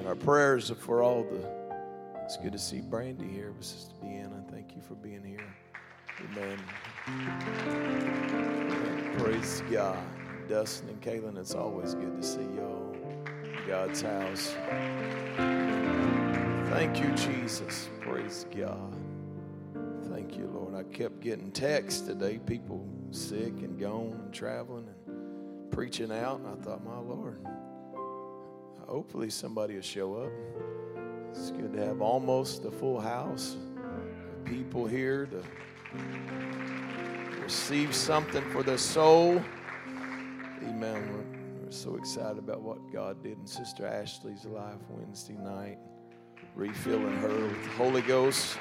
Our prayers are for all the. It's good to see Brandy here with Sister Deanna. Thank you for being here. Amen. Praise God. Dustin and Kaylin, it's always good to see y'all in God's house. Thank you, Jesus. Praise God. Thank you, Lord. I kept getting texts today, people sick and gone and traveling and preaching out. And I thought, my Lord, hopefully somebody will show up. It's good to have almost a full house of people here to receive something for their soul. Amen. We're so excited about what God did in Sister Ashley's life Wednesday night, refilling her with the Holy Ghost.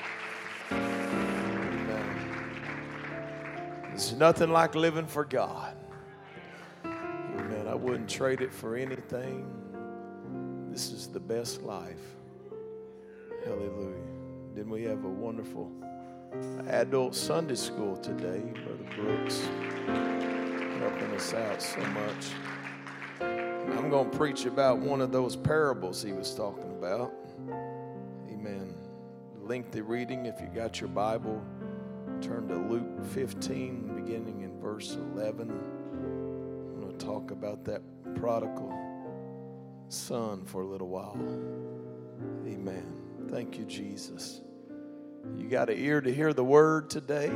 Amen. There's nothing like living for God. Amen. I wouldn't trade it for anything. This is the best life. Hallelujah. Then we have a wonderful adult Sunday school today. Brother Brooks helping us out so much. I'm going to preach about one of those parables he was talking about. Amen. Lengthy reading. If you got your Bible, turn to Luke 15, beginning in verse 11. I'm going to talk about that prodigal son for a little while. Amen. Thank you, Jesus. You got an ear to hear the word today?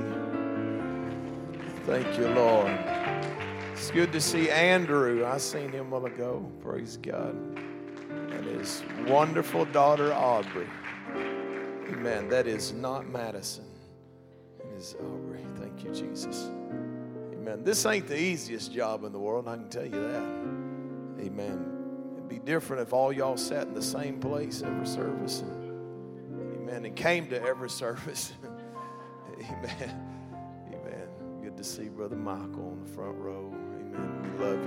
Thank you, Lord. It's good to see Andrew. I seen him a while ago. Praise God. And his wonderful daughter, Aubrey. Amen. That is not Madison. It is Aubrey. Thank you, Jesus. Amen. This ain't the easiest job in the world, I can tell you that. Amen. It'd be different if all y'all sat in the same place every service. And came to every service. Amen. Amen. Good to see Brother Michael on the front row. Amen. We love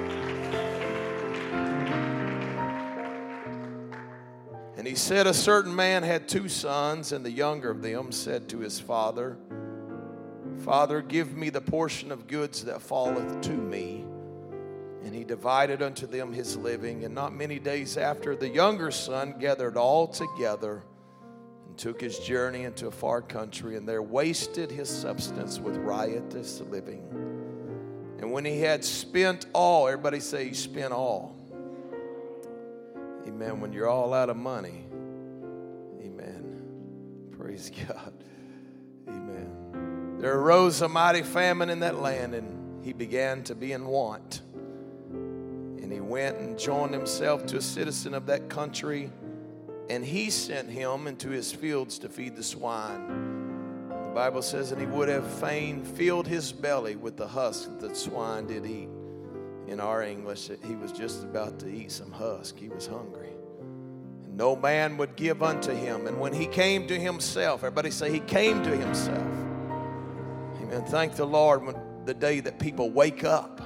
you. And he said, a certain man had 2 sons, and the younger of them said to his father, Father, give me the portion of goods that falleth to me. And he divided unto them his living. And not many days after, the younger son gathered all together, took his journey into a far country, and there wasted his substance with riotous living. And when he had spent all, everybody say he spent all. Amen. When you're all out of money. Amen. Praise God. Amen. There arose a mighty famine in that land, and he began to be in want. And he went and joined himself to a citizen of that country, and he sent him into his fields to feed the swine. The Bible says, and he would have fain filled his belly with the husk that swine did eat. In our English, he was just about to eat some husk. He was hungry. And no man would give unto him. And when he came to himself, everybody say he came to himself. Amen. Thank the Lord when the day that people wake up.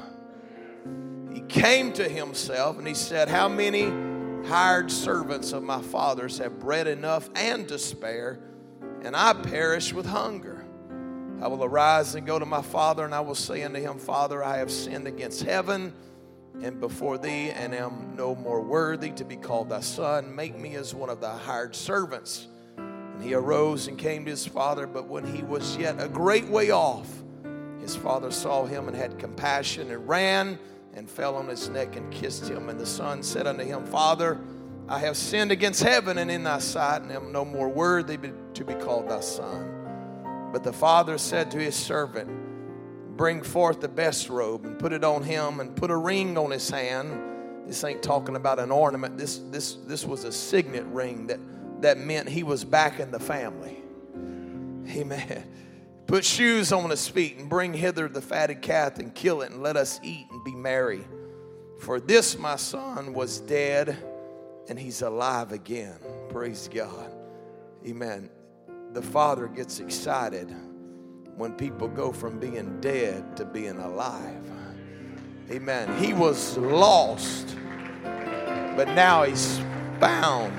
He came to himself and he said, how many hired servants of my father's have bread enough and to spare, and I perish with hunger. I will arise and go to my father, and I will say unto him, Father, I have sinned against heaven and before thee, and am no more worthy to be called thy son. Make me as one of thy hired servants. And he arose and came to his father, but when he was yet a great way off, his father saw him and had compassion, and ran and fell on his neck and kissed him. And the son said unto him, Father, I have sinned against heaven and in thy sight, and am no more worthy to be called thy son. But the father said to his servant, bring forth the best robe and put it on him, and put a ring on his hand. This ain't talking about an ornament. This was a signet ring that meant he was back in the family. Amen. Put shoes on his feet, and bring hither the fatted calf, and kill it, and let us eat and be merry. For this my son was dead, and he's alive again. Praise God. Amen. The father gets excited when people go from being dead to being alive. Amen. He was lost, but now he's found.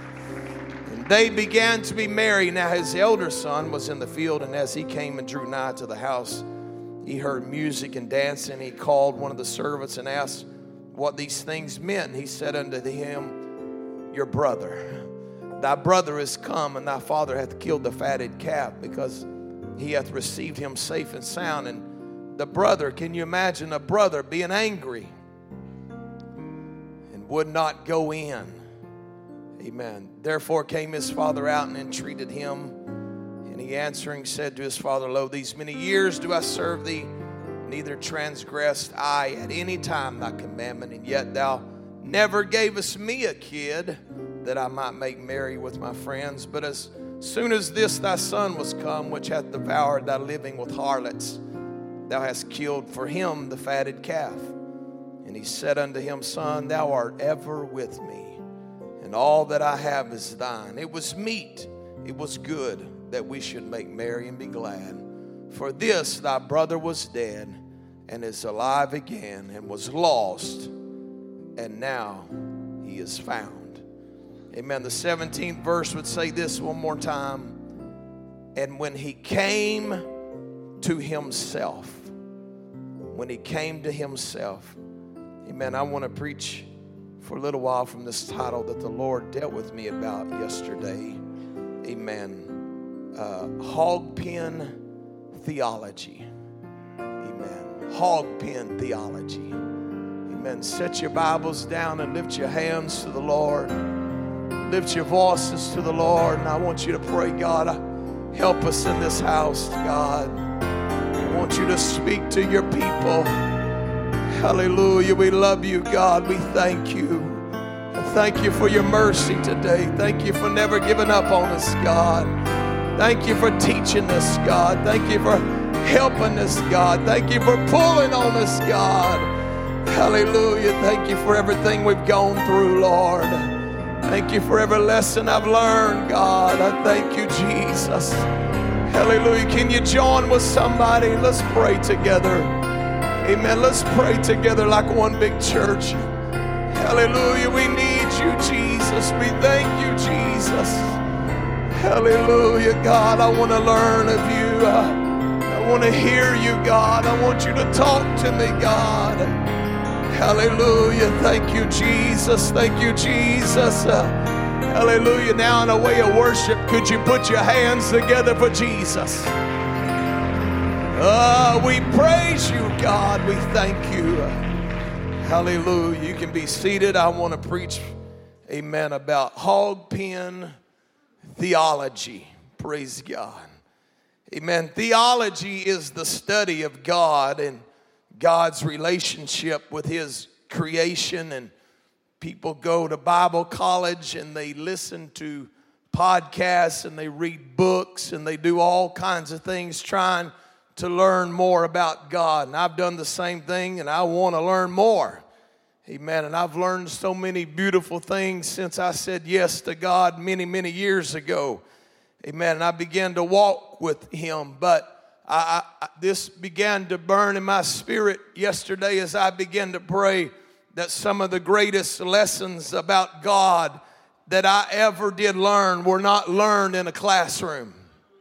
They began to be merry. Now his elder son was in the field, and as he came and drew nigh to the house, he heard music and dancing. He called one of the servants and asked what these things meant. And he said unto him, your brother. Thy brother is come, and thy father hath killed the fatted calf, because he hath received him safe and sound. And the brother, can you imagine a brother being angry and would not go in? Amen. Therefore came his father out and entreated him. And he answering said to his father, Lo, these many years do I serve thee, neither transgressed I at any time thy commandment, and yet thou never gavest me a kid that I might make merry with my friends. But as soon as this thy son was come, which hath devoured thy living with harlots, thou hast killed for him the fatted calf. And he said unto him, Son, thou art ever with me, and all that I have is thine. It was meet, it was good, that we should make merry and be glad. For this thy brother was dead, and is alive again, and was lost, and now he is found. Amen. The 17th verse would say this one more time. And when he came to himself, amen, I want to preach for a little while from this title that the Lord dealt with me about yesterday. Amen. Hog pen theology. Amen. Hog pen theology. Amen. Set your Bibles down and lift your hands to the Lord. Lift your voices to the Lord. And I want you to pray, God, help us in this house, God. I want you to speak to your people. Hallelujah. We love you, God. We thank you. Thank you for your mercy today. Thank you for never giving up on us, God. Thank you for teaching us, God. Thank you for helping us, God. Thank you for pulling on us, God. Hallelujah. Thank you for everything we've gone through, Lord. Thank you for every lesson I've learned, God. I thank you, Jesus. Hallelujah. Can you join with somebody? Let's pray together. Amen. Let's pray together like one big church. Hallelujah. We need you, Jesus. We thank you, Jesus. Hallelujah. God, I want to learn of you. I want to hear you, God. I want you to talk to me, God. Hallelujah. Thank you, Jesus. Thank you, Jesus. Hallelujah. Now in a way of worship, could you put your hands together for Jesus? We praise you, God. We thank you. Hallelujah. You can be seated. I want to preach, amen, about hog pen theology. Praise God. Amen. Theology is the study of God and God's relationship with his creation. And people go to Bible college and they listen to podcasts and they read books and they do all kinds of things trying to learn more about God. And I've done the same thing and I want to learn more. Amen. And I've learned so many beautiful things since I said yes to God many, many years ago. Amen. And I began to walk with him. But this began to burn in my spirit yesterday as I began to pray that some of the greatest lessons about God that I ever did learn were not learned in a classroom.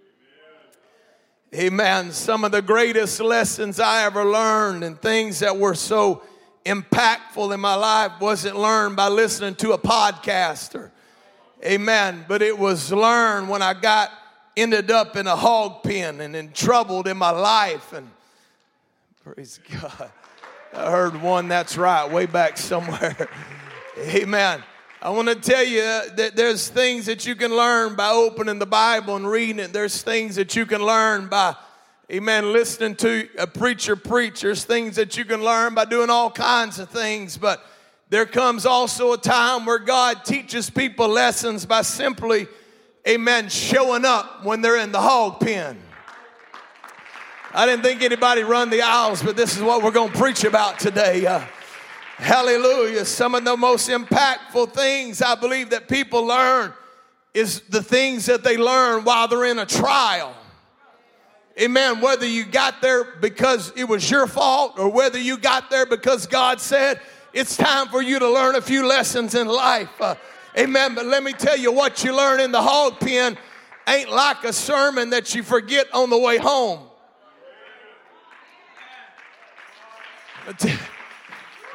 Amen. Some of the greatest lessons I ever learned and things that were so impactful in my life wasn't learned by listening to a podcast. Amen. But it was learned when I ended up in a hog pen and in trouble in my life. And praise God. I heard one, that's right, way back somewhere. Amen. I want to tell you that there's things that you can learn by opening the Bible and reading it. There's things that you can learn by, amen, listening to a preacher preach. There's things that you can learn by doing all kinds of things. But there comes also a time where God teaches people lessons by simply, amen, showing up when they're in the hog pen. I didn't think anybody run the aisles, but this is what we're going to preach about today. Hallelujah. Some of the most impactful things I believe that people learn is the things that they learn while they're in a trial. Amen. Whether you got there because it was your fault or whether you got there because God said it's time for you to learn a few lessons in life. Amen. But let me tell you, what you learn in the hog pen ain't like a sermon that you forget on the way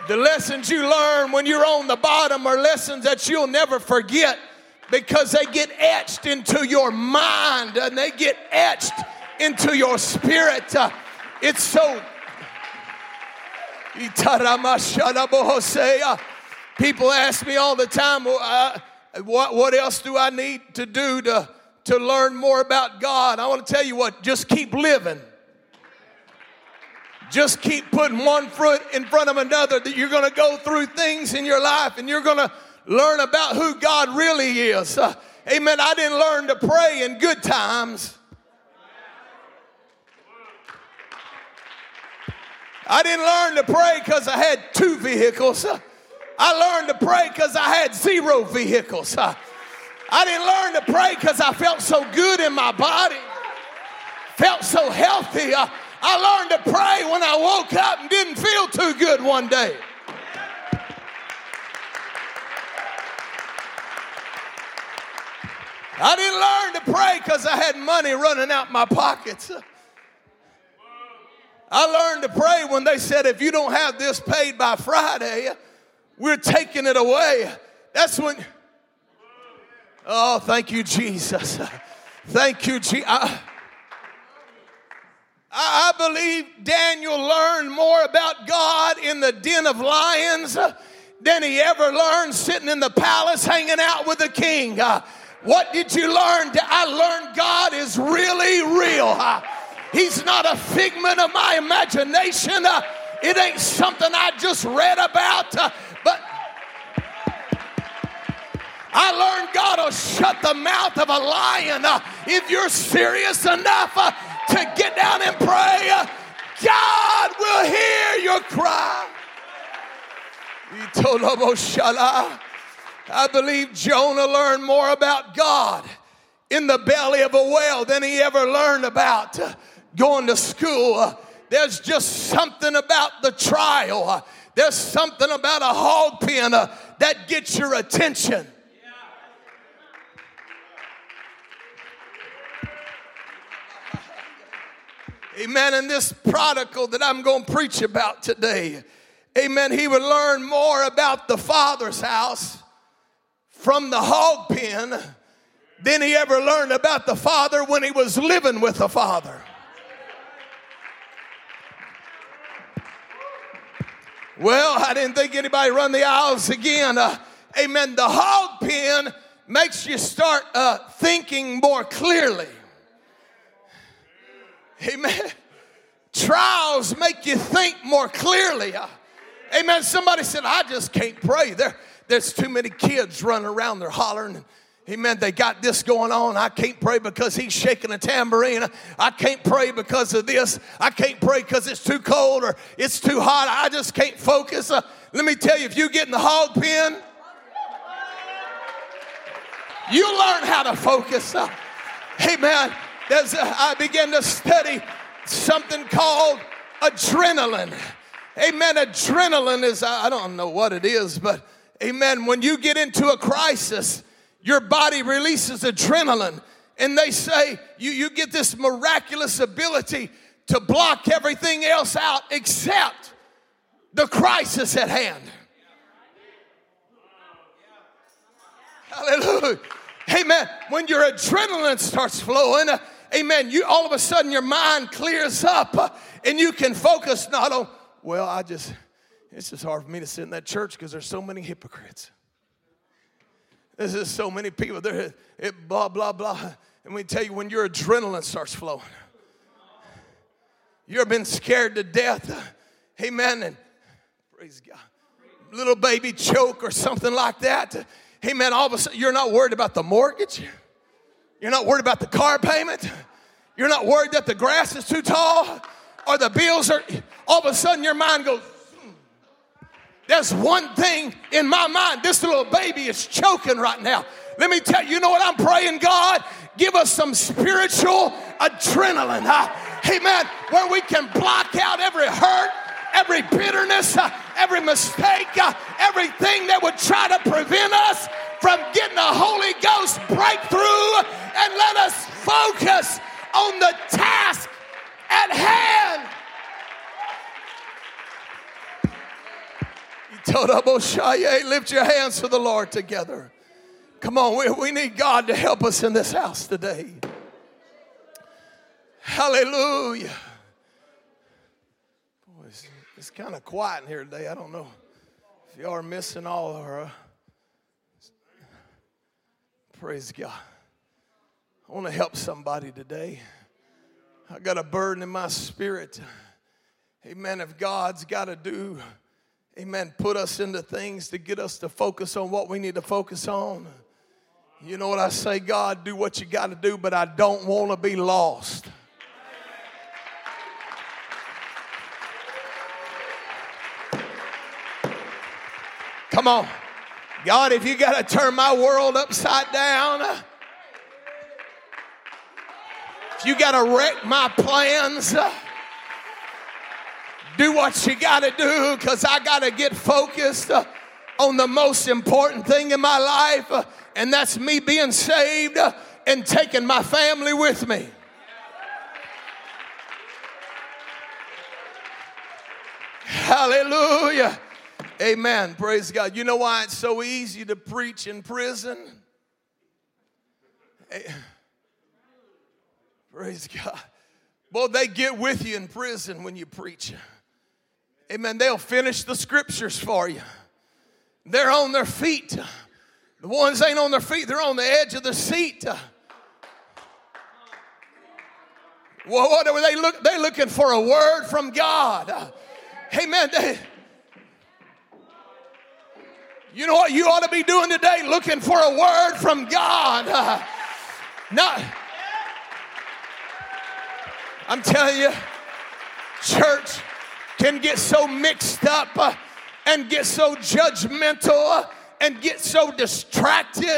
The lessons you learn when you're on the bottom are lessons that you'll never forget because they get etched into your mind and they get etched into your spirit. It's so... People ask me all the time, what else do I need to do to learn more about God? I want to tell you what, just keep living. Just keep putting one foot in front of another, that you're going to go through things in your life and you're going to learn about who God really is. Amen. I didn't learn to pray in good times. I didn't learn to pray because I had 2 vehicles. I learned to pray because I had 0 vehicles. I didn't learn to pray because I felt so good in my body, felt so healthy. I learned to pray when I woke up and didn't feel too good one day. I didn't learn to pray because I had money running out my pockets. I learned to pray when they said, if you don't have this paid by Friday, we're taking it away. That's when, oh, thank you, Jesus. Thank you, Jesus. I believe Daniel learned more about God in the den of lions than he ever learned sitting in the palace hanging out with the king. What did you learn? I learned God is really real. He's not a figment of my imagination. It ain't something I just read about. But I learned God will shut the mouth of a lion. If you're serious enough to get down and pray, God will hear your cry. I believe Jonah learned more about God in the belly of a whale than he ever learned about going to school. There's just something about the trial. There's something about a hog pen that gets your attention. Amen. And this prodigal that I'm going to preach about today, amen, he would learn more about the Father's house from the hog pen than he ever learned about the Father when he was living with the Father. Well, I didn't think anybody run the aisles again. Amen. The hog pen makes you start thinking more clearly. Amen. Trials make you think more clearly. Amen. Somebody said, I just can't pray. There's too many kids running around there hollering. Amen. They got this going on. I can't pray because he's shaking a tambourine. I can't pray because of this. I can't pray because it's too cold or it's too hot. I just can't focus. Let me tell you, if you get in the hog pen, you learn how to focus. Amen. I began to study something called adrenaline. Amen. Adrenaline is, I don't know what it is, but amen, when you get into a crisis, your body releases adrenaline. And they say you get this miraculous ability to block everything else out except the crisis at hand. Hallelujah. Amen. When your adrenaline starts flowing, amen, all of a sudden your mind clears up and you can focus not on, well, it's just hard for me to sit in that church because there's so many hypocrites. There's just so many people there, blah, blah, blah. And we tell you, when your adrenaline starts flowing, you've been scared to death, amen, and praise God, little baby choke or something like that. Amen. All of a sudden, you're not worried about the mortgage. You're not worried about the car payment. You're not worried that the grass is too tall or the bills are. All of a sudden, your mind goes, there's one thing in my mind. This little baby is choking right now. Let me tell you, you know what I'm praying, God? Give us some spiritual adrenaline. Amen. Where we can block out every hurt, every bitterness, every mistake, everything that would try to prevent us from getting a Holy Ghost breakthrough, and let us focus on the task at hand. Lift your hands to the Lord together. Come on, we need God to help us in this house today. Hallelujah. Boy, it's kind of quiet in here today. I don't know if y'all are missing all of our... Praise God. I want to help somebody today. I got a burden in my spirit. Amen. If God's got to do, amen, put us into things to get us to focus on what we need to focus on. You know what I say? God, do what you got to do, but I don't want to be lost. Come on. God, if you got to turn my world upside down, if you got to wreck my plans, do what you got to do, because I got to get focused on the most important thing in my life, and that's me being saved and taking my family with me. Hallelujah. Amen. Praise God. You know why it's so easy to preach in prison? Praise God. Boy, they get with you in prison when you preach. Amen. They'll finish the scriptures for you. They're on their feet. The ones ain't on their feet, they're on the edge of the seat. Well, what are they look? They're looking for a word from God. Amen. You know what you ought to be doing today? Looking for a word from God. Not, I'm telling you, church can get so mixed up and get so judgmental and get so distracted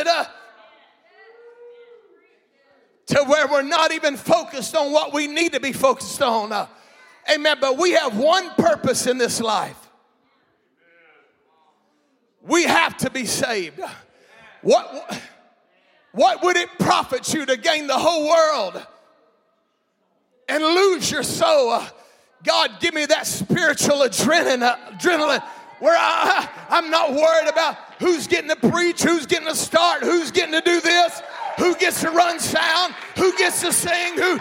to where we're not even focused on what we need to be focused on. Amen. But we have one purpose in this life. We have to be saved. What would it profit you to gain the whole world and lose your soul? God, give me that spiritual adrenaline where I'm not worried about who's getting to preach, who's getting to start, who's getting to do this, who gets to run sound, who gets to sing, who...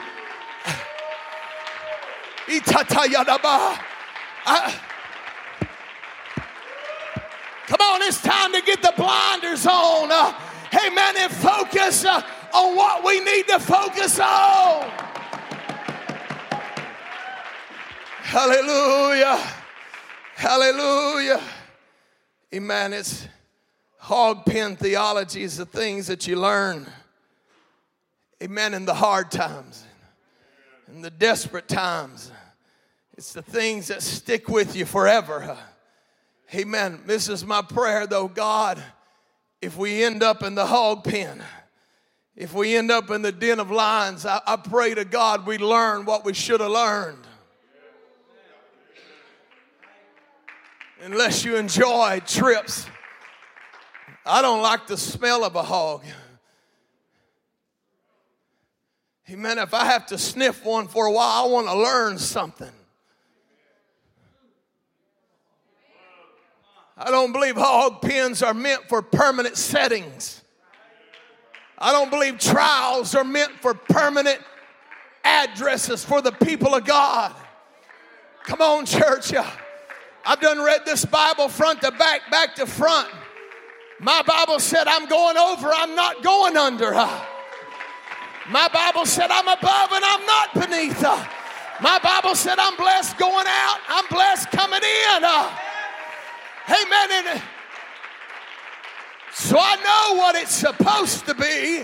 Come on, it's time to get the blinders on. Amen, and focus on what we need to focus on. Hallelujah. Hallelujah. Amen. It's hog pen theology is the things that you learn. Amen. In the hard times, in the desperate times. It's the things that stick with you forever. Amen. This is my prayer, though, God, if we end up in the hog pen, if we end up in the den of lions, I pray to God we learn what we should have learned. Unless you enjoy trips. I don't like the smell of a hog. Amen. If I have to sniff one for a while, I want to learn something. I don't believe hog pens are meant for permanent settings. I don't believe trials are meant for permanent addresses for the people of God. Come on, church. I've done read this Bible front to back, back to front. My Bible said I'm going over, I'm not going under. My Bible said I'm above and I'm not beneath. My Bible said I'm blessed going out, I'm blessed coming in. Amen. And so I know what it's supposed to be.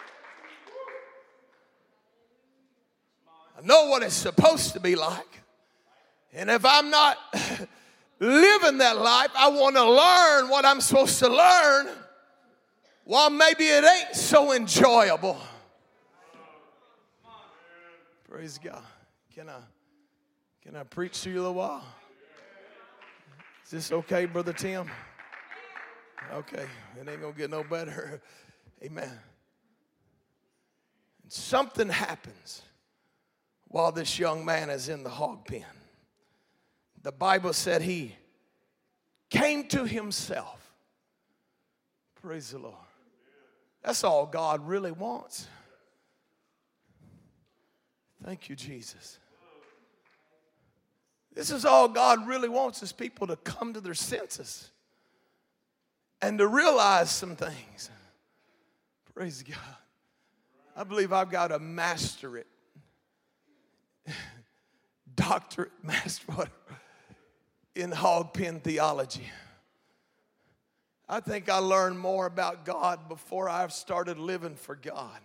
I know what it's supposed to be like. And if I'm not living that life, I want to learn what I'm supposed to learn. Well, maybe it ain't so enjoyable. Praise God. Can I preach to you a little while? Is this okay, Brother Tim? Okay, it ain't gonna get no better. Amen. And something happens while this young man is in the hog pen. The Bible said he came to himself. Praise the Lord. That's all God really wants. Thank you, Jesus. This is all God really wants, is people to come to their senses and to realize some things. Praise God. I believe I've got a masterate, doctorate, master in hog pen theology. I think I learned more about God before I started living for God.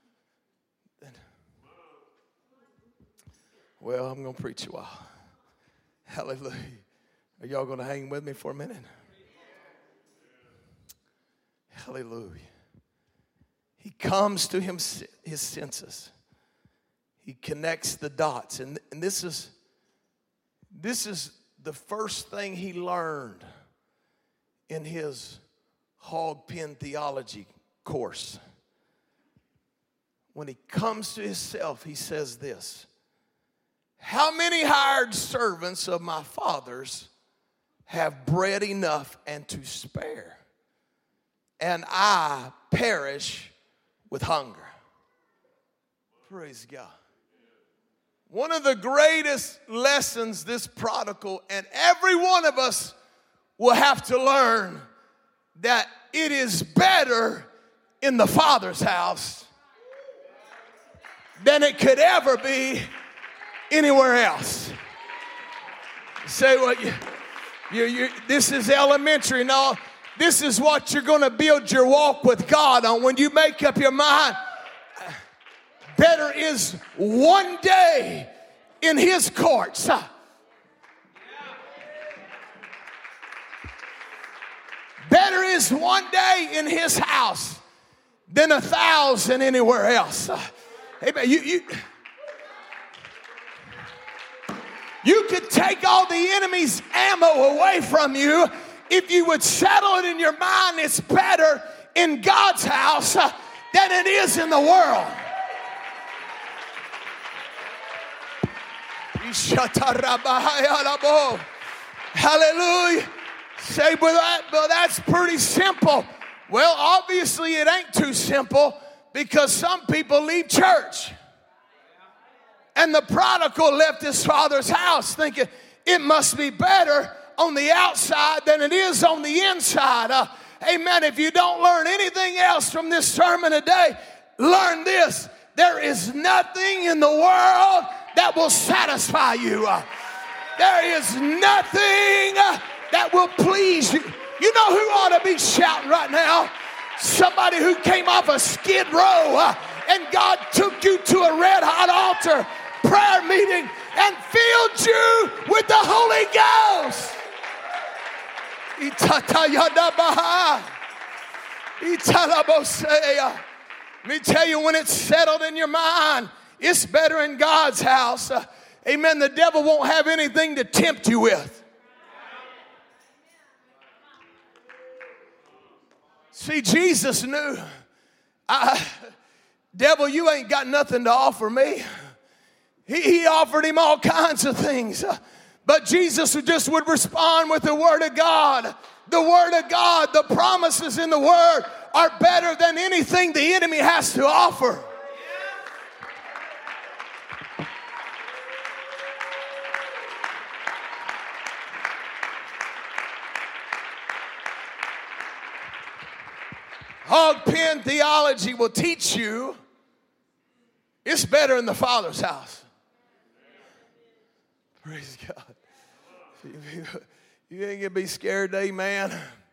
Well, I'm going to preach a while. Hallelujah. Are y'all going to hang with me for a minute? Hallelujah. He comes to his senses. He connects the dots. And this is the first thing he learned in his hog pen theology course. When he comes to himself, he says this: how many hired servants of my father's have bread enough and to spare, and I perish with hunger? Praise God. One of the greatest lessons this prodigal, and every one of us will have to learn, that it is better in the Father's house than it could ever be anywhere else. Say, well, this is elementary. No, this is what you're going to build your walk with God on. When you make up your mind, better is one day in his courts. Better is one day in his house than 1,000 anywhere else. Amen. You could take all the enemy's ammo away from you if you would settle it in your mind. It's better in God's house than it is in the world. Hallelujah. Say, but that's pretty simple. Well, obviously it ain't too simple, because some people leave church. And the prodigal left his father's house thinking it must be better on the outside than it is on the inside. Amen. If you don't learn anything else from this sermon today, learn this: there is nothing in the world that will satisfy you. There is nothing that will please you. You know who ought to be shouting right now? Somebody who came off a skid row and God took you to a red hot altar prayer meeting and filled you with the Holy Ghost. Let me tell you, when it's settled in your mind, it's better in God's house. Amen. The devil won't have anything to tempt you with. See, Jesus knew, devil, you ain't got nothing to offer me. He offered him all kinds of things. But Jesus just would respond with the Word of God. The Word of God, the promises in the Word are better than anything the enemy has to offer. Hog pen theology will teach you it's better in the Father's house. Praise God. You ain't gonna be scared, amen.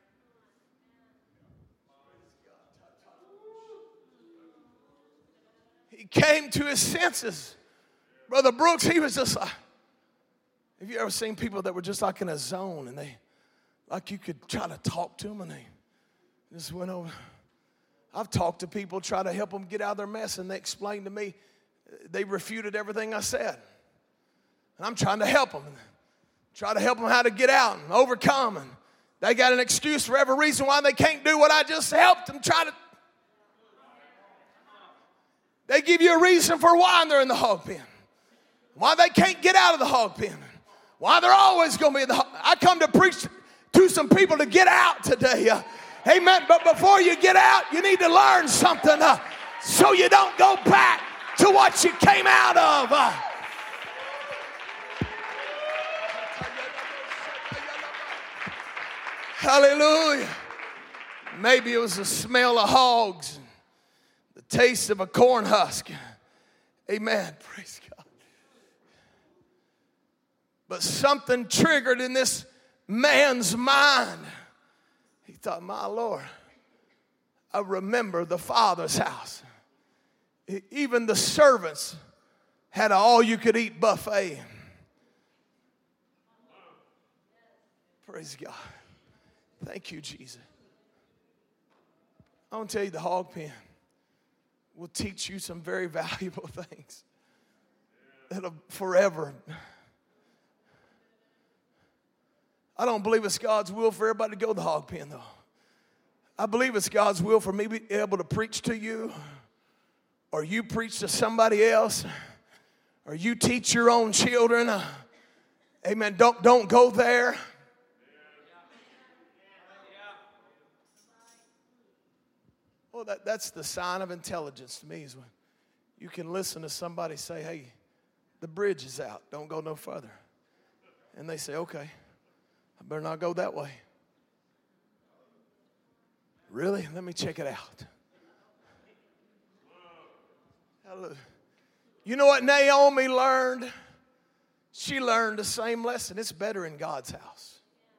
He came to his senses. Brother Brooks, he was just like, have you ever seen people that were just like in a zone, and they, like you could try to talk to them and they just went over. I've talked to people, try to help them get out of their mess, and they explained to me, they refuted everything I said. And I'm trying to help them. Try to help them how to get out and overcome. And they got an excuse for every reason why they can't do what I just helped them try to. They give you a reason for why they're in the hog pen. Why they can't get out of the hog pen. Why they're always going to be in the hog. I come to preach to some people to get out today. Amen. But before you get out, you need to learn something so you don't go back to what you came out of. Hallelujah. Maybe it was the smell of hogs, the taste of a corn husk. Amen. Praise God. But something triggered in this man's mind. He thought, my Lord, I remember the Father's house. Even the servants had an all-you-could-eat buffet. Praise God. Thank you, Jesus. I want to tell you, the hog pen will teach you some very valuable things that'll forever. I don't believe it's God's will for everybody to go to the hog pen, though. I believe it's God's will for me to be able to preach to you, or you preach to somebody else, or you teach your own children. Amen. Don't go there. Well, that's the sign of intelligence to me, is when you can listen to somebody say, hey, the bridge is out. Don't go no further. And they say, okay, I better not go that way. Really? Let me check it out. Hallelujah. You know what Naomi learned? She learned the same lesson. It's better in God's house.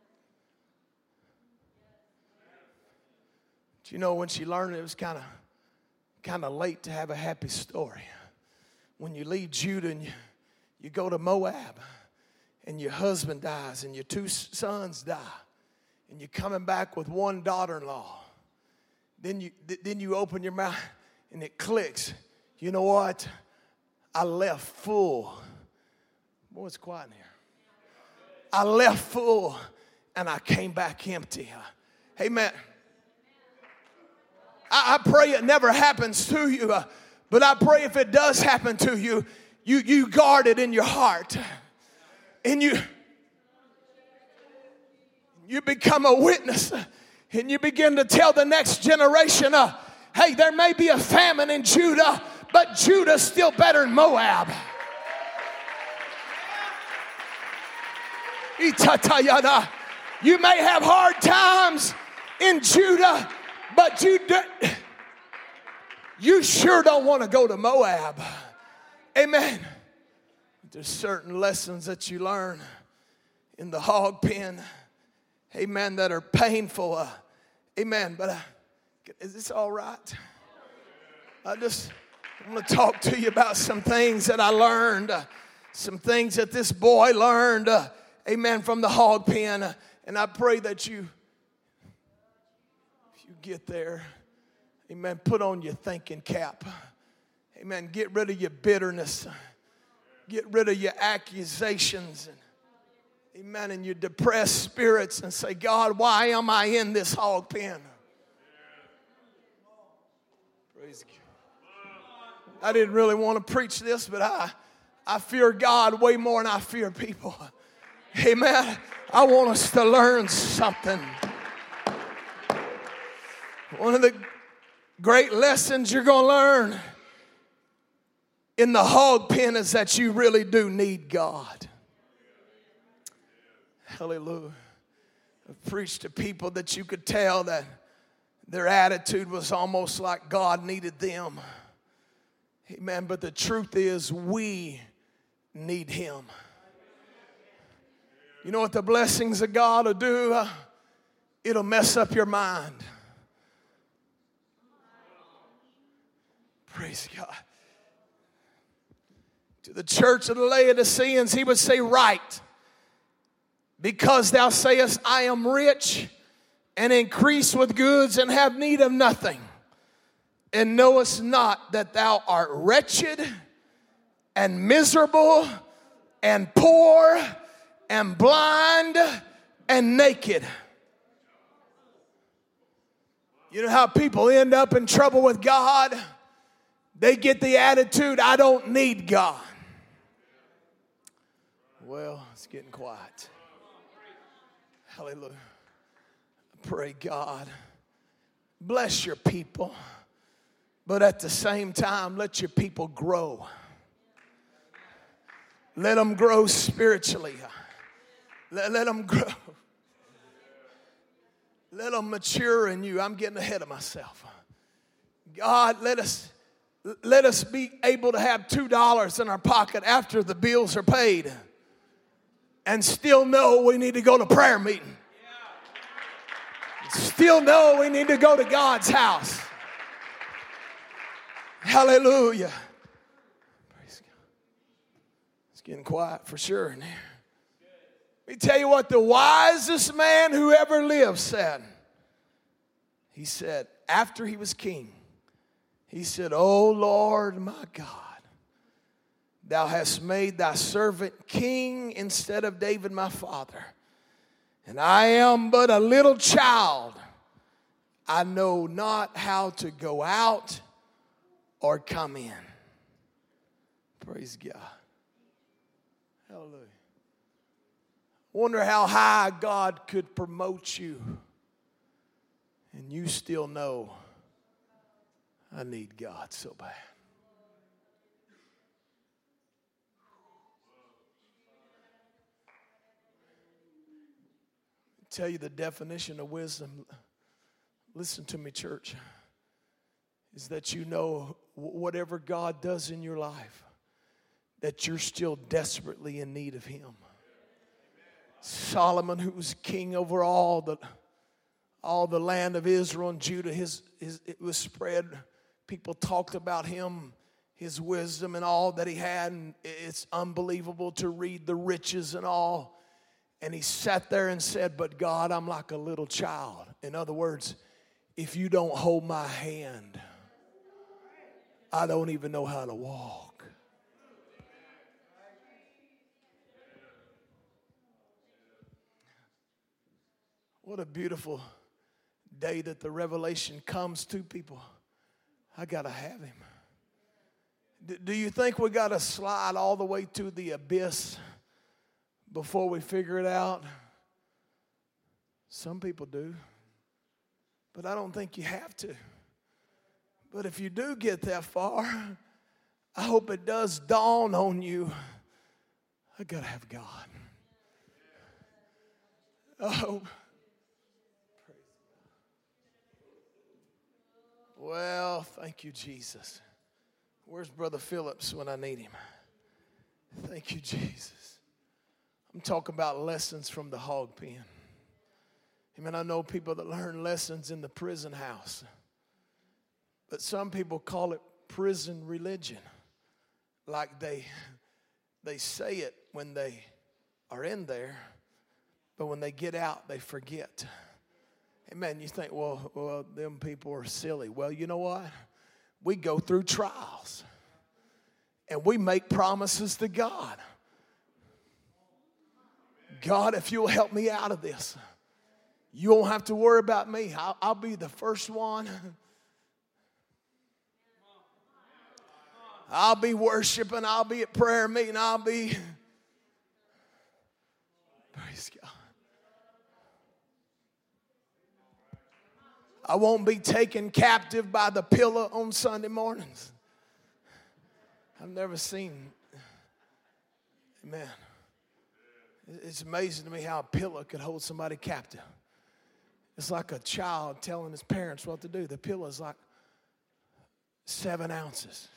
You know, when she learned it was kind of late to have a happy story. When you leave Judah and you go to Moab, and your husband dies and your two sons die, and you're coming back with one daughter-in-law, then you open your mouth and it clicks. You know what? I left full. Boy, it's quiet in here. I left full and I came back empty. Amen. I pray it never happens to you, but I pray if it does happen to you, you guard it in your heart. And you become a witness. And you begin to tell the next generation, hey, there may be a famine in Judah, but Judah's still better than Moab. You may have hard times in Judah, but you sure don't want to go to Moab. Amen. There's certain lessons that you learn in the hog pen, amen, that are painful. Amen. But is this all right? I want to talk to you about some things that I learned, some things that this boy learned, amen, from the hog pen. And I pray that you get there, amen, put on your thinking cap. Amen. Get rid of your bitterness. Get rid of your accusations. Amen. And your depressed spirits, and say, God, why am I in this hog pen? Praise God. I didn't really want to preach this, but I fear God way more than I fear people. Amen. I want us to learn something. One of the great lessons you're going to learn in the hog pen is that you really do need God. Hallelujah. I've preached to people that you could tell that their attitude was almost like God needed them. Amen. But the truth is, we need Him. You know what the blessings of God will do? It'll mess up your mind. Praise God. To the church of the Laodiceans, he would say, right, because thou sayest, I am rich and increase with goods and have need of nothing, and knowest not that thou art wretched and miserable and poor and blind and naked. You know how people end up in trouble with God? They get the attitude, I don't need God. Well, it's getting quiet. Hallelujah. Pray God, bless your people, but at the same time, let your people grow. Let them grow spiritually. Let them grow. Let them mature in you. I'm getting ahead of myself. God, let us be able to have $2 in our pocket after the bills are paid and still know we need to go to prayer meeting. Still know we need to go to God's house. Hallelujah. Praise God. It's getting quiet for sure in here. Let me tell you what the wisest man who ever lived said. He said, after he was king, he said, "O Lord my God, thou hast made thy servant king instead of David my father. And I am but a little child. I know not how to go out or come in." Praise God. Hallelujah. Wonder how high God could promote you. And you still know, I need God so bad. Tell you the definition of wisdom. Listen to me, church. Is that you know whatever God does in your life, that you're still desperately in need of Him. Solomon, who was king over all the land of Israel and Judah, it was spread. People talked about him, his wisdom and all that he had, and it's unbelievable to read the riches and all. And he sat there and said, "But God, I'm like a little child." In other words, if you don't hold my hand, I don't even know how to walk. What a beautiful day that the revelation comes to people. I got to have Him. Do you think we got to slide all the way to the abyss before we figure it out? Some people do. But I don't think you have to. But if you do get that far, I hope it does dawn on you, I got to have God. Oh. Well, thank you, Jesus. Where's Brother Phillips when I need him? Thank you, Jesus. I'm talking about lessons from the hog pen. Amen. I know people that learn lessons in the prison house. But some people call it prison religion. Like they say it when they are in there, but when they get out, they forget. Amen. You think, well, them people are silly. Well, you know what? We go through trials. And we make promises to God. God, if you'll help me out of this, you won't have to worry about me. I'll be the first one. I'll be worshiping. I'll be at prayer meeting. I'll be. Praise God. I won't be taken captive by the pillow on Sunday mornings. I've never seen. Amen. It's amazing to me how a pillow could hold somebody captive. It's like a child telling his parents what to do. The pillow is like 7 ounces.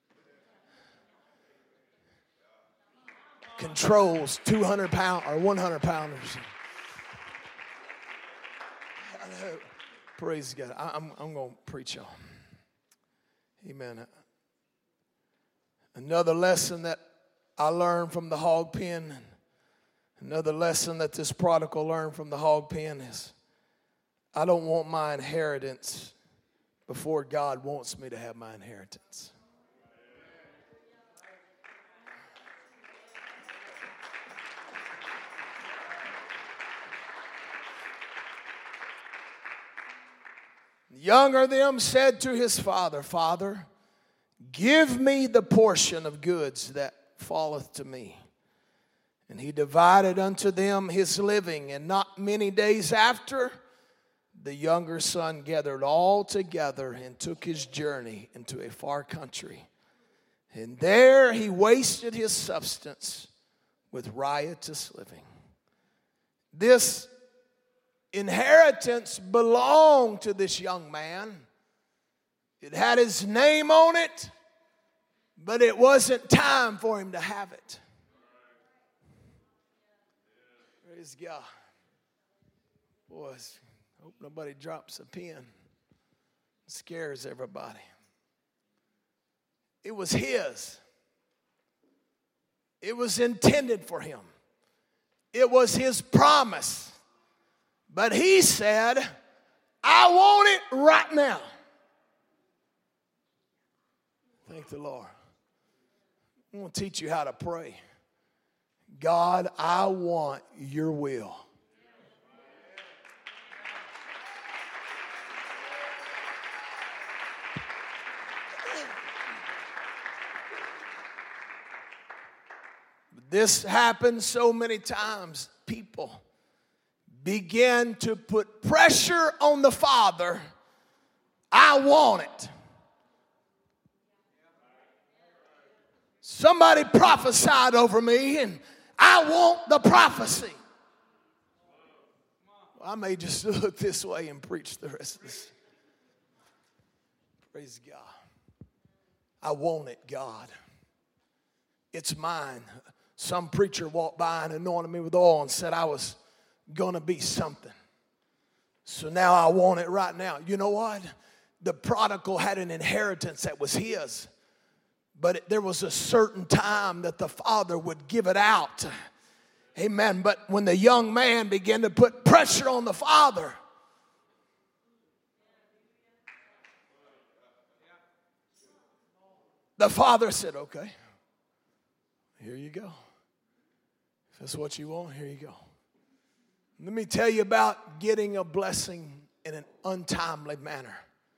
Controls 200-pound or 100-pounders. Praise God. I'm going to preach on. Amen. Another lesson that I learned from the hog pen, another lesson that this prodigal learned from the hog pen is, I don't want my inheritance before God wants me to have my inheritance. The younger of them said to his father, "Father, give me the portion of goods that falleth to me." And he divided unto them his living. And not many days after, the younger son gathered all together and took his journey into a far country. And there he wasted his substance with riotous living. This inheritance belonged to this young man. It had his name on it, but it wasn't time for him to have it. Praise God. Boys, hope nobody drops a pin. It scares everybody. It was his. It was intended for him. It was his promise. But he said, I want it right now. Thank the Lord. I'm going to teach you how to pray. God, I want your will. This happens so many times. People begin to put pressure on the Father. I want it. Somebody prophesied over me and I want the prophecy. Well, I may just look this way and preach the rest of this. Praise God. I want it, God. It's mine. Some preacher walked by and anointed me with oil and said I was going to be something. So now I want it right now. You know what? The prodigal had an inheritance that was his. But there was a certain time that the father would give it out. Amen. But when the young man began to put pressure on the father, the father said, okay, here you go. If that's what you want, here you go. Let me tell you about getting a blessing in an untimely manner.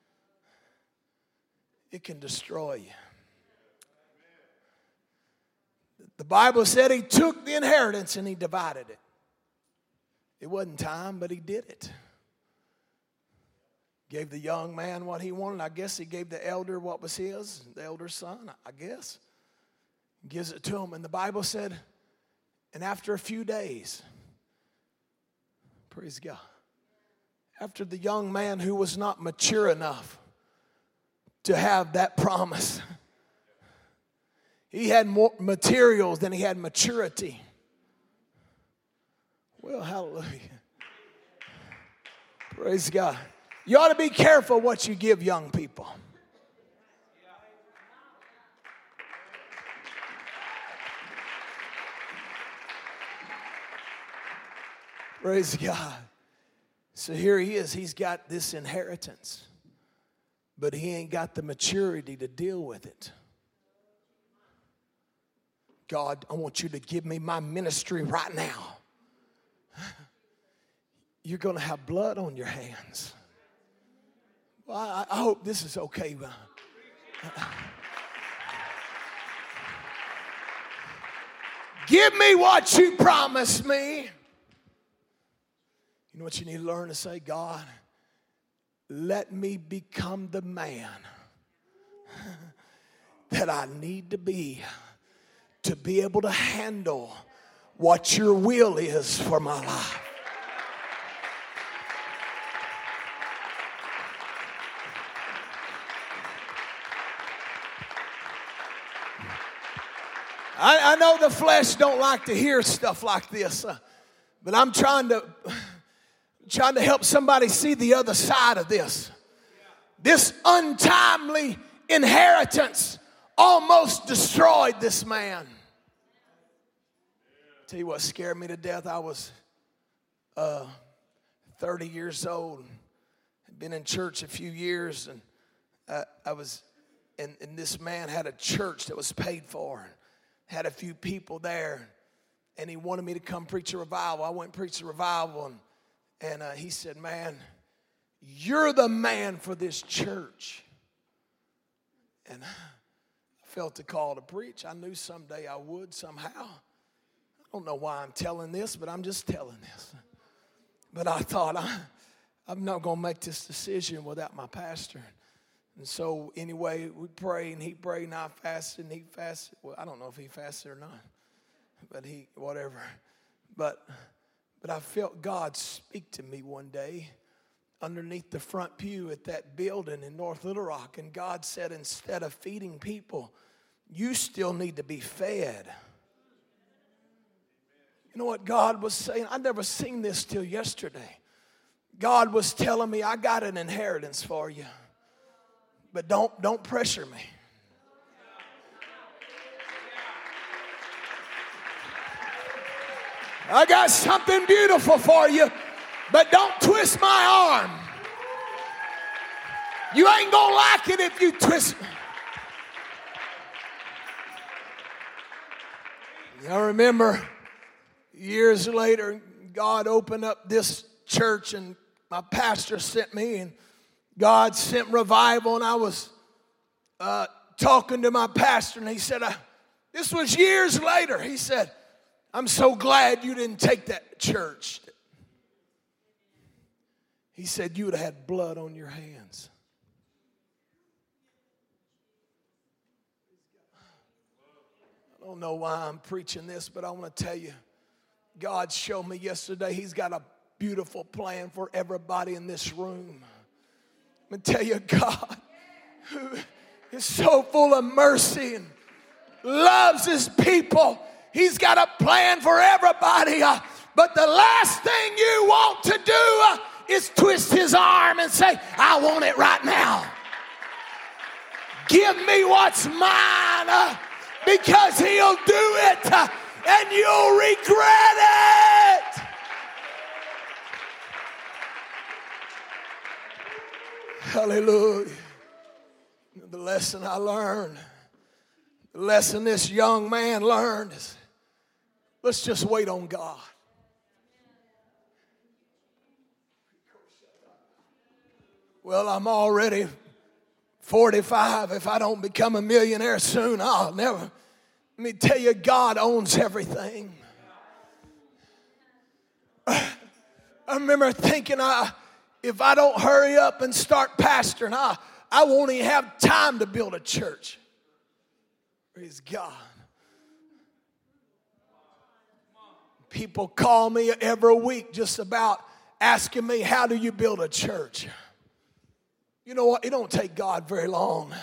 It can destroy you. The Bible said he took the inheritance and he divided it. It wasn't time, but he did it. Gave the young man what he wanted. I guess he gave the elder what was his, the elder son, I guess. Gives it to him. And the Bible said, and after a few days, praise God, after the young man who was not mature enough to have that promise, he had more materials than he had maturity. Well, hallelujah. Praise God. You ought to be careful what you give young people. Praise God. So here he is. He's got this inheritance, but he ain't got the maturity to deal with it. God, I want you to give me my ministry right now. You're going to have blood on your hands. Well, I hope this is okay. Give me what you promised me. You know what you need to learn to say? God, let me become the man that I need to be able to handle what your will is for my life. I know the flesh don't like to hear stuff like this, but I'm trying to help somebody see the other side of this. This untimely inheritance almost destroyed this man. Tell you what scared me to death. I was 30 years old. Had been in church a few years, and and this man had a church that was paid for. Had a few people there, and he wanted me to come preach a revival. I went and preached a revival, and he said, man, you're the man for this church. And I felt the call to preach. I knew someday I would somehow. I don't know why I'm telling this, but I'm just telling this. But I thought, I'm not going to make this decision without my pastor. And so anyway, we prayed, and he prayed, and I fasted, and he fasted. Well, I don't know if he fasted or not, but whatever. But I felt God speak to me one day underneath the front pew at that building in North Little Rock. And God said, instead of feeding people, you still need to be fed. You know what God was saying? I'd never seen this till yesterday. God was telling me, I got an inheritance for you. But don't pressure me. I got something beautiful for you, but don't twist my arm. You ain't gonna like it if you twist. I remember years later, God opened up this church, and my pastor sent me, and God sent revival, and I was talking to my pastor, and he said, this was years later. He said, I'm so glad you didn't take that church. He said, you would have had blood on your hands. I don't know why I'm preaching this, but I want to tell you, God showed me yesterday He's got a beautiful plan for everybody in this room. I'm going to tell you, God, who is so full of mercy and loves His people, He's got a plan for everybody. But the last thing you want to do is twist His arm and say, I want it right now. Give me what's mine, because He'll do it and you'll regret it. Hallelujah. The lesson I learned, the lesson this young man learned is, let's just wait on God. Well, I'm already 45. If I don't become a millionaire soon, I'll never. Let me tell you, God owns everything. I remember thinking, if I don't hurry up and start pastoring, I won't even have time to build a church. Praise God. People call me every week just about asking me, how do you build a church? You know what? It don't take God very long.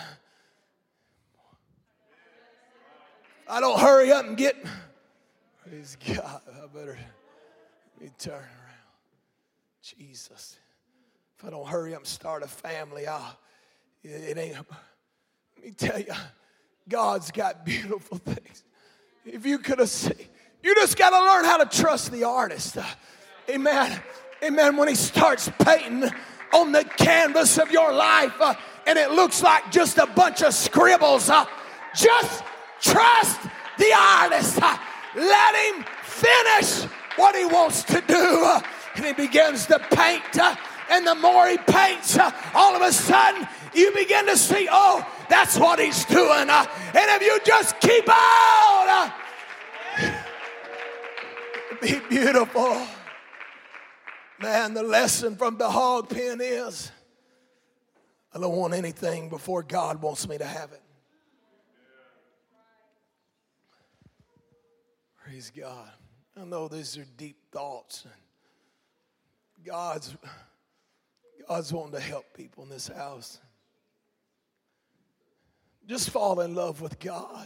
I don't hurry up and get. Praise God. I better let me turn around. Jesus. If I don't hurry up and start a family, it ain't. Let me tell you, God's got beautiful things. If you could have seen, you just got to learn how to trust the artist. Amen. Amen. When he starts painting on the canvas of your life and it looks like just a bunch of scribbles, just trust the artist. Let him finish what he wants to do. And he begins to paint. And the more he paints, all of a sudden you begin to see, oh, that's what he's doing. And if you just keep on, be beautiful. Man, the lesson from the hog pen is, I don't want anything before God wants me to have it. Praise God. I know these are deep thoughts. And God's wanting to help people in this house. Just fall in love with God.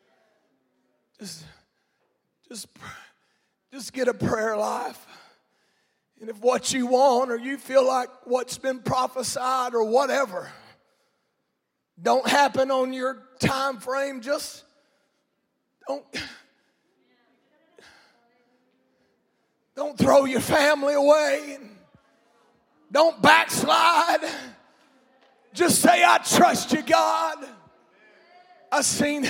Just get a prayer life. And if what you want, or you feel like what's been prophesied or whatever don't happen on your time frame, just don't throw your family away. And don't backslide. Just say, I trust you, God. I seen.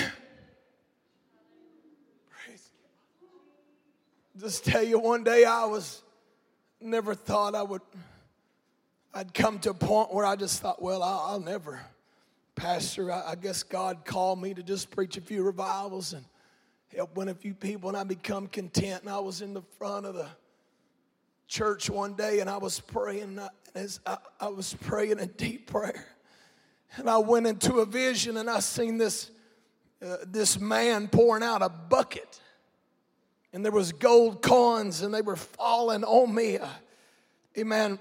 Just tell you, one day never thought I'd come to a point where I just thought, well, I'll never pastor. I guess God called me to just preach a few revivals and help win a few people, and I become content. And I was in the front of the church one day, and I was praying. As I was praying in deep prayer, and I went into a vision, and I seen this man pouring out a bucket, and there was gold coins, and they were falling on me. Amen.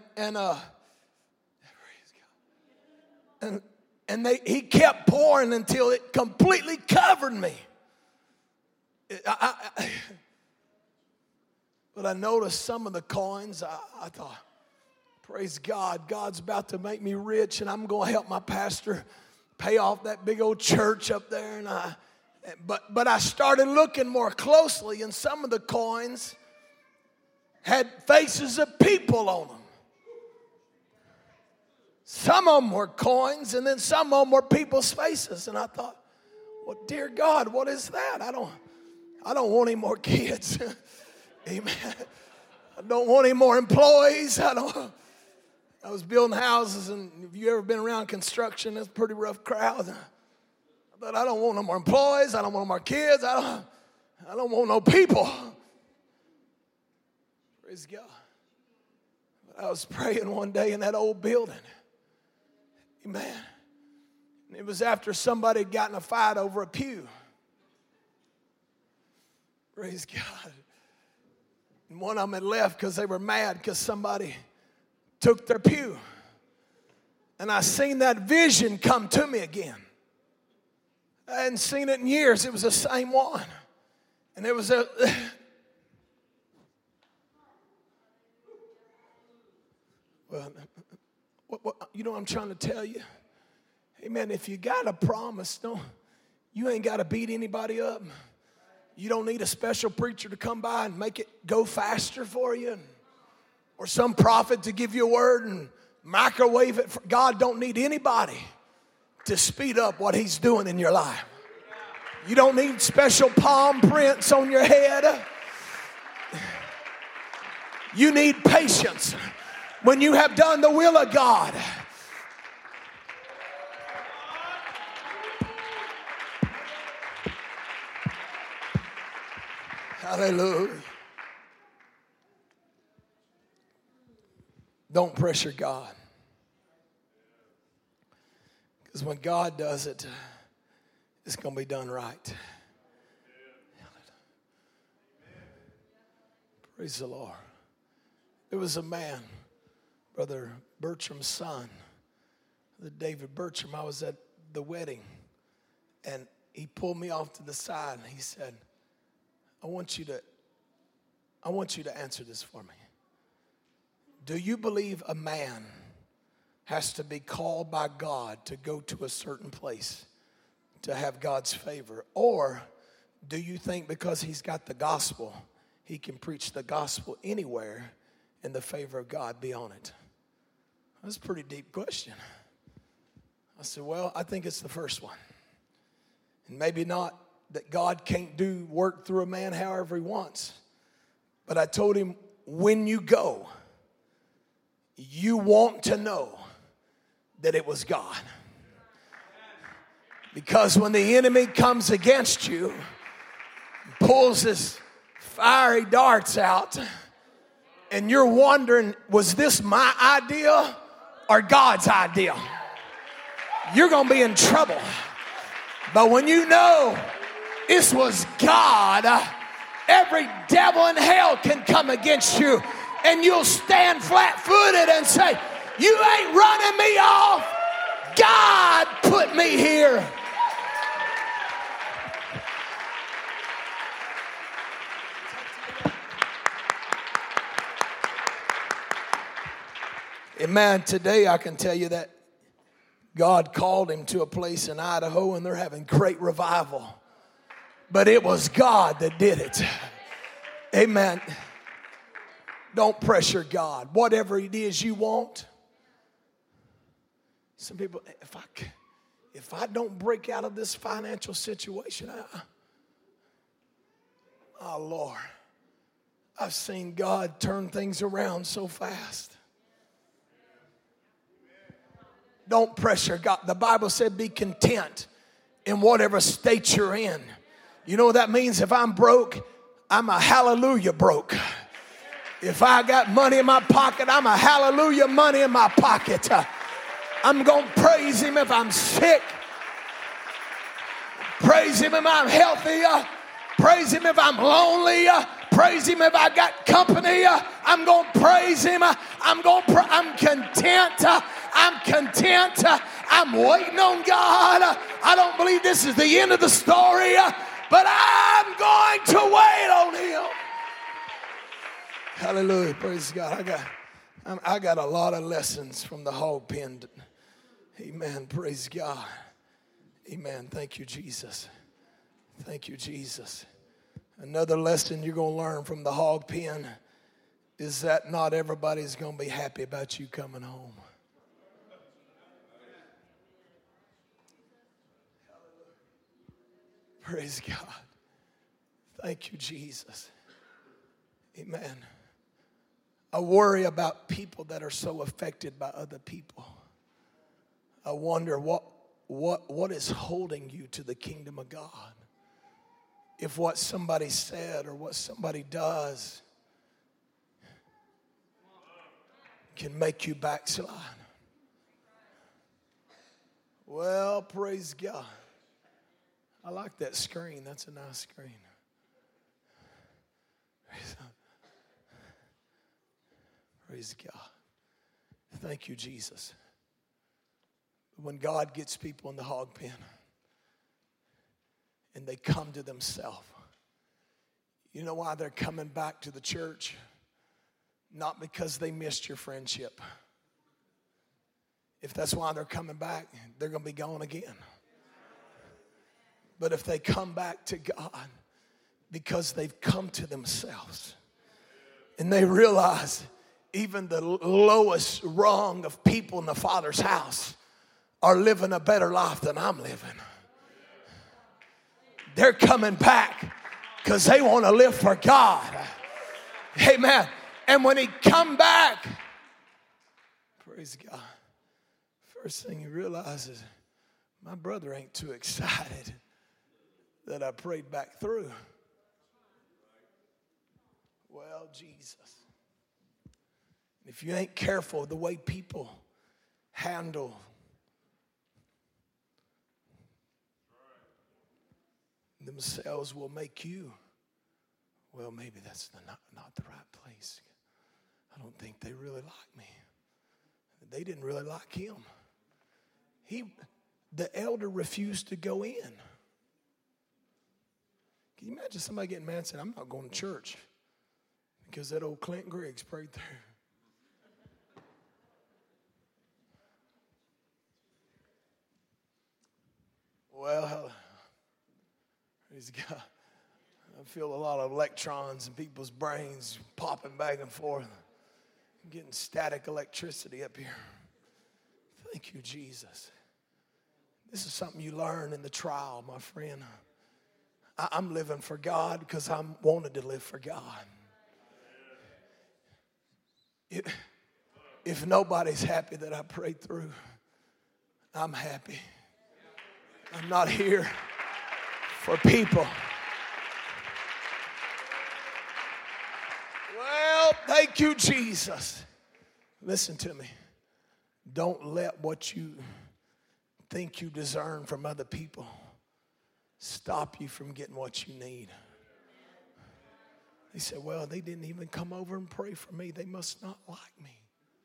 And he kept pouring until it completely covered me. But I noticed some of the coins. I thought, praise God, God's about to make me rich, and I'm going to help my pastor pay off that big old church up there. But I started looking more closely, and some of the coins had faces of people on them. Some of them were coins, and then some of them were people's faces. And I thought, well, dear God, what is that? I don't want any more kids. Amen. I don't want any more employees. I was building houses, and if you ever been around construction, it's a pretty rough crowd. But I don't want no more employees. I don't want no more kids. I don't want no people. Praise God. But I was praying one day in that old building. Amen. And it was after somebody had gotten a fight over a pew. Praise God. And one of them had left because they were mad because somebody took their pew. And I seen that vision come to me again. I hadn't seen it in years. It was the same one. And it was well, you know what I'm trying to tell you? Amen. If you got a promise, you ain't got to beat anybody up. You don't need a special preacher to come by and make it go faster for you, or some prophet to give you a word and microwave it. God don't need anybody to speed up what he's doing in your life. You don't need special palm prints on your head. You need patience when you have done the will of God. Hallelujah. Don't pressure God. Because when God does it, it's going to be done right. Praise the Lord. There was a man, Brother Bertram's son, David Bertram. I was at the wedding, and he pulled me off to the side, and he said, I want you to answer this for me. Do you believe a man has to be called by God to go to a certain place to have God's favor? Or do you think because he's got the gospel, he can preach the gospel anywhere and the favor of God be on it? That's a pretty deep question. I said, well, I think it's the first one. And maybe not that God can't do work through a man however he wants. But I told him, when you go, you want to know that it was God. Because when the enemy comes against you, pulls his fiery darts out, and you're wondering, was this my idea or God's idea? You're going to be in trouble. But when you know this was God, every devil in hell can come against you, and you'll stand flat-footed and say, you ain't running me off. God put me here. Amen. Today I can tell you that God called him to a place in Idaho, and they're having great revival. But it was God that did it. Amen. Don't pressure God. Whatever it is you want. Some people, if I don't break out of this financial situation, oh Lord, I've seen God turn things around so fast. Don't pressure God. The Bible said be content in whatever state you're in. You know what that means? If I'm broke, I'm a hallelujah broke. If I got money in my pocket, I'm a hallelujah money in my pocket. I'm going to praise him if I'm sick. Praise him if I'm healthy. Praise him if I'm lonely. Praise him if I got company. I'm going to praise him. I'm content. I'm content. I'm waiting on God. I don't believe this is the end of the story, but I'm going to wait on him. Hallelujah. Praise God. I got a lot of lessons from the hog pen. Amen. Praise God. Amen. Thank you, Jesus. Thank you, Jesus. Another lesson you're going to learn from the hog pen is that not everybody's going to be happy about you coming home. Praise God. Thank you, Jesus. Amen. I worry about people that are so affected by other people. I wonder what is holding you to the kingdom of God. If what somebody said or what somebody does can make you backslide. Well, praise God. I like that screen. That's a nice screen. Praise God. Thank you, Jesus. When God gets people in the hog pen and they come to themselves, you know why they're coming back to the church? Not because they missed your friendship. If that's why they're coming back, they're going to be gone again. But if they come back to God because they've come to themselves and they realize even the lowest rung of people in the Father's house are living a better life than I'm living. They're coming back because they want to live for God. Amen. And when he come back, praise God, first thing he realizes, my brother ain't too excited that I prayed back through. Well, Jesus. If you ain't careful, the way people handle themselves will make you, well, maybe that's not the right place. I don't think they really like me. They didn't really like him. The elder refused to go in. Can you imagine somebody getting mad and saying, I'm not going to church because that old Clint Griggs prayed through. Well, praise God. I feel a lot of electrons in people's brains popping back and forth. I'm getting static electricity up here. Thank you, Jesus. This is something you learn in the trial, my friend. I'm living for God because I wanted to live for God. If nobody's happy that I prayed through, I'm happy. I'm not here for people. Well, thank you, Jesus. Listen to me. Don't let what you think you discern from other people stop you from getting what you need. They said, well, they didn't even come over and pray for me. They must not like me.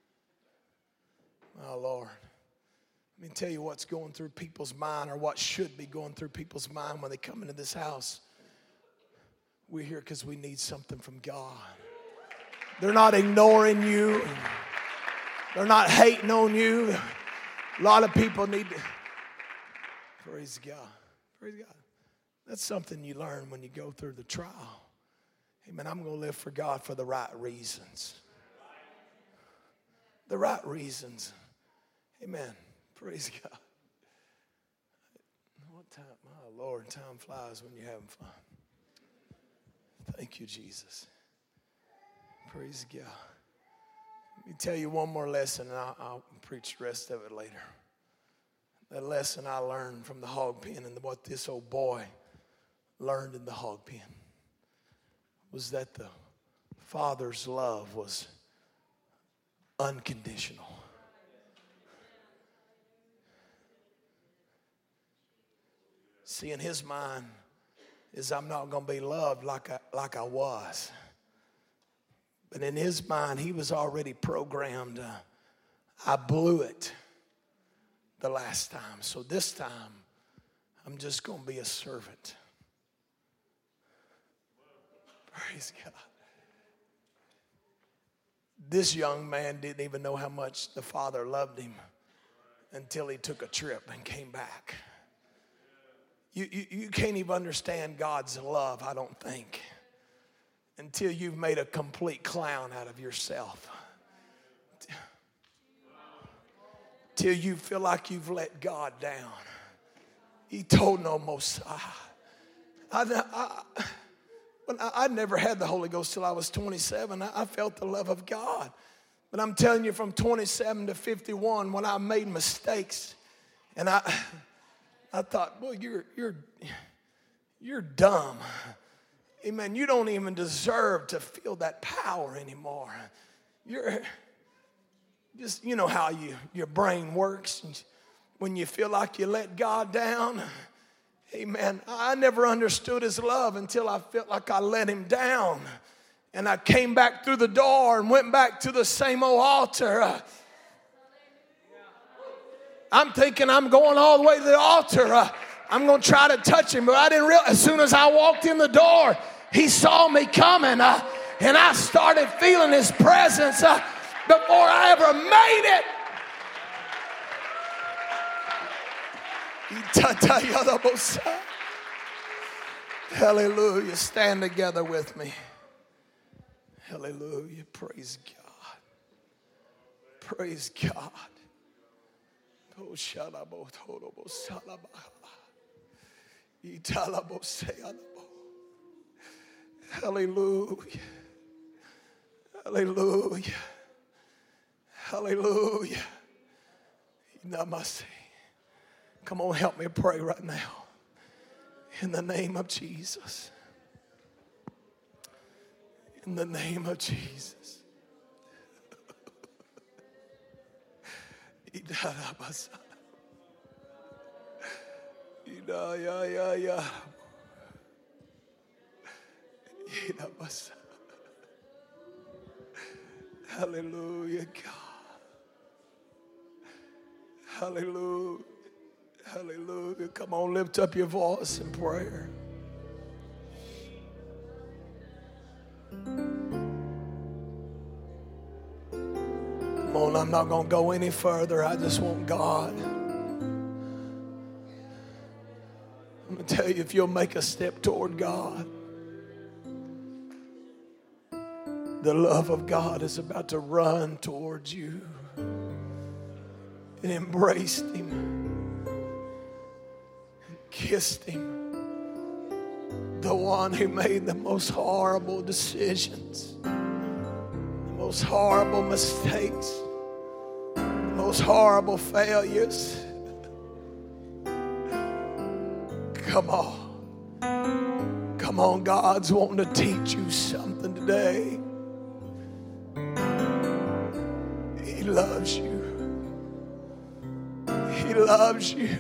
My Lord. Let me tell you what's going through people's mind, or what should be going through people's mind when they come into this house. We're here because we need something from God. They're not ignoring you. They're not hating on you. A lot of people need to. Praise God. Praise God. That's something you learn when you go through the trial. Amen. I'm going to live for God for the right reasons. The right reasons. Amen. Praise God. What time? My Lord, time flies when you're having fun. Thank you, Jesus. Praise God. Let me tell you one more lesson, and I'll preach the rest of it later. That lesson I learned from the hog pen, and what this old boy learned in the hog pen, was that the Father's love was unconditional. See, in his mind is I'm not going to be loved like I was. But in his mind, he was already programmed. I blew it the last time. So this time, I'm just going to be a servant. Praise God. This young man didn't even know how much the Father loved him until he took a trip and came back. You can't even understand God's love, I don't think, until you've made a complete clown out of yourself. Till you feel like you've let God down. He told no Mosiah. I never had the Holy Ghost till I was 27. I felt the love of God. But I'm telling you, from 27 to 51, when I made mistakes, and I thought, well, you're dumb. Amen. You don't even deserve to feel that power anymore. You're just, you know how your brain works. When you feel like you let God down. Amen. I never understood his love until I felt like I let him down. And I came back through the door and went back to the same old altar. I'm thinking I'm going all the way to the altar. I'm going to try to touch him. But I didn't realize, as soon as I walked in the door, he saw me coming. And I started feeling his presence before I ever made it. Hallelujah. Stand together with me. Hallelujah. Praise God. Praise God. Hallelujah. Hallelujah. Hallelujah. Namaste. Come on, help me pray right now. In the name of Jesus. In the name of Jesus. Hallelujah, God. Hallelujah. Hallelujah. Come on, lift up your voice in prayer. Come on, I'm not going to go any further. I just want God. I'm going to tell you, if you'll make a step toward God, the love of God is about to run towards you and embrace him. Kissed him, the one who made the most horrible decisions, the most horrible mistakes, the most horrible failures. Come on, God's wanting to teach you something today. He loves you. He loves you.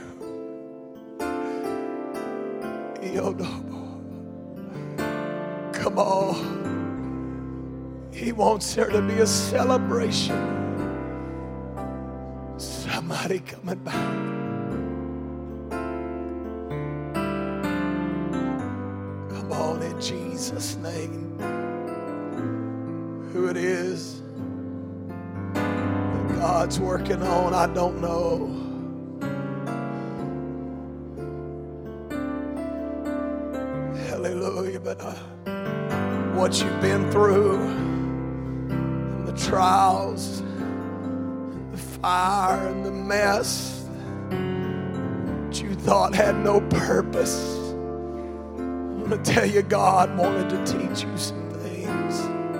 Come on. He wants there to be a celebration. Somebody coming back. Come on, in Jesus' name. Who it is that God's working on, I don't know. Hallelujah. But what you've been through, and the trials, and the fire, and the mess that you thought had no purpose, I'm going to tell you, God wanted to teach you some things.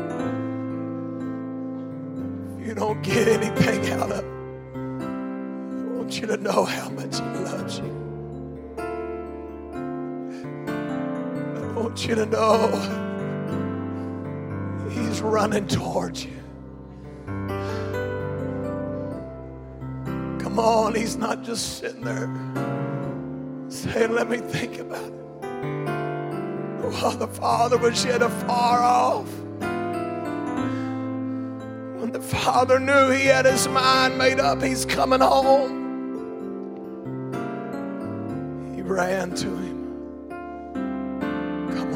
If you don't get anything out of it, I want you to know how much He loves you. I want you to know He's running towards you. Come on, he's not just sitting there saying, let me think about it. While the Father was yet afar off, when the Father knew he had his mind made up, he's coming home, he ran to him. Come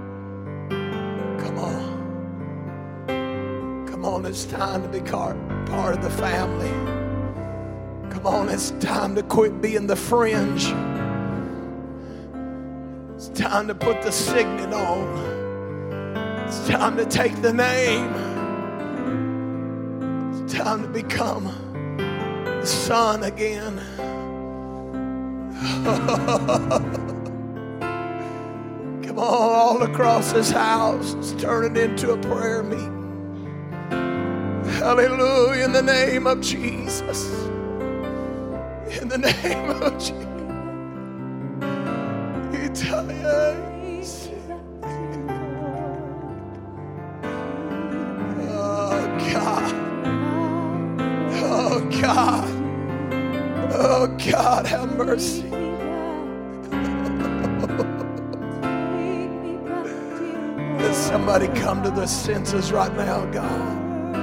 on, it's time to be part of the family. Come on, it's time to quit being the fringe. It's time to put the signet on. It's time to take the name. It's time to become the son again. Come on, all across this house, it's turning into a prayer meeting. Hallelujah, in the name of Jesus. In the name of Jesus. Oh God. Oh God. Oh God, have mercy. Let somebody come to their senses right now, God.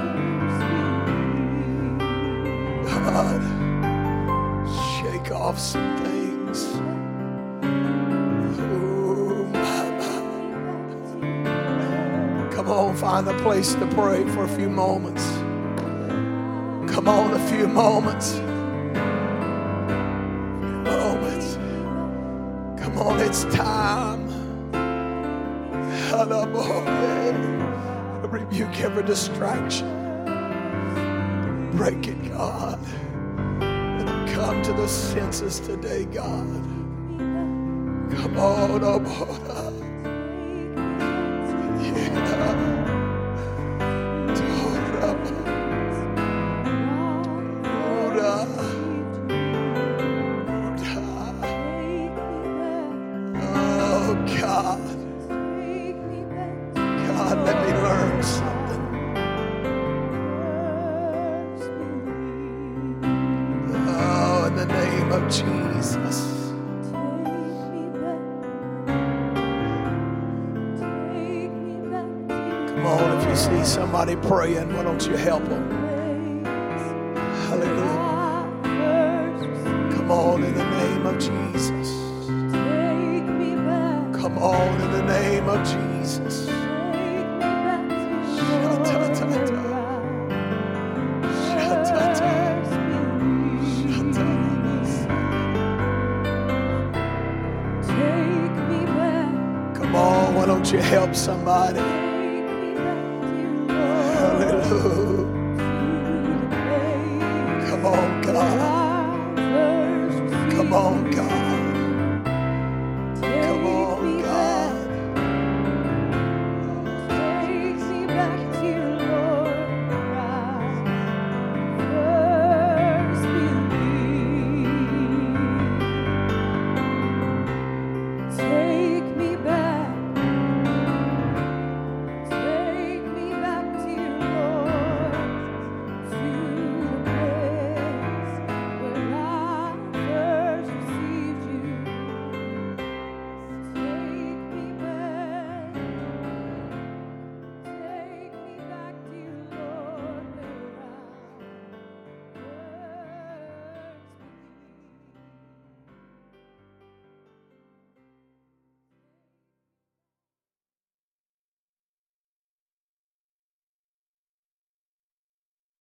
God, shake off some things. Oh, my. Come on, find a place to pray for a few moments. Come on, a few moments. Come on, it's time. I rebuke every distraction. Break it, God. Let them come to the senses today, God. Come on, oh Lord. Oh God. God, let me learn something. Oh, in the name of Jesus. Come on, if you see somebody praying, why don't you help them? Hallelujah. Come on, in the name of Jesus. Come on, in the name of Jesus. Come on, why don't you help somebody? Hallelujah. Come on, God. Come on, God.